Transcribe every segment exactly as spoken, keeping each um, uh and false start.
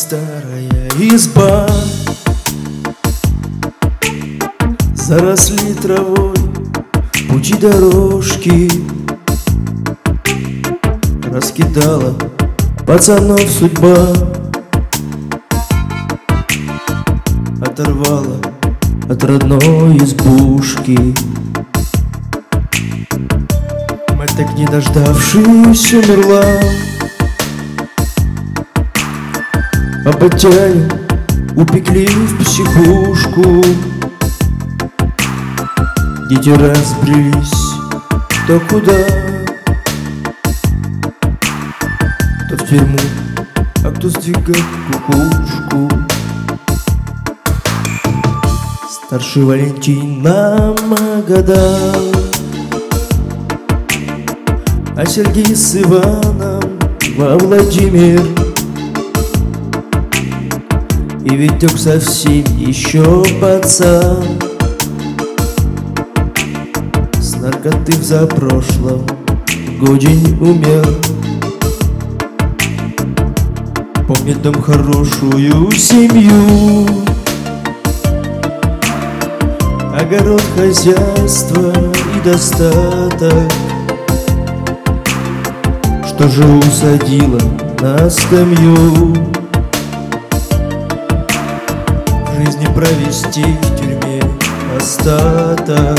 старая изба, заросли травой пути дорожки, раскидала пацанов судьба, оторвала от родной избушки. Мать, так не дождавшись, умерла, а батяню упекли в психушку. Дети разбрелись кто куда, кто в тюрьму, а кто сдвигать кукушку. Старший Валентин на года, а Сергей с Иваном во Владимир. И Витек совсем еще пацан, с наркоты в запрошлом годе не умер. Помнит дом, хорошую семью, огород, хозяйство и достаток, что же усадило на скамью. Жизни провести в тюрьме остаток.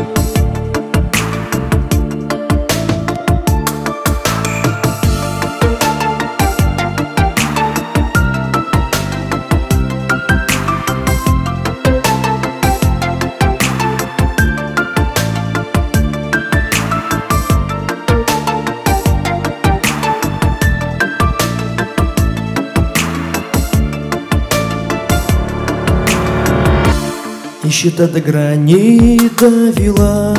Нищета до грани довела,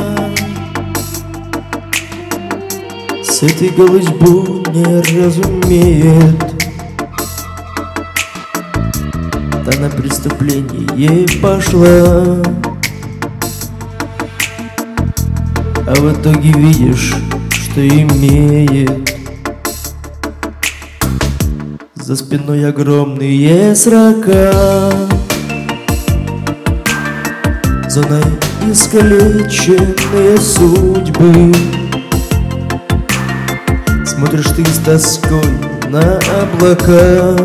с этой голодьбу не разумеет. Та на преступление пошла, а в итоге видишь, что имеет. За спиной огромные срока, зоной искалеченные судьбы. Смотришь ты с тоской на облака.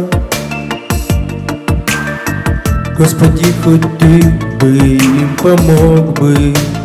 Господи, хоть ты бы им помог бы.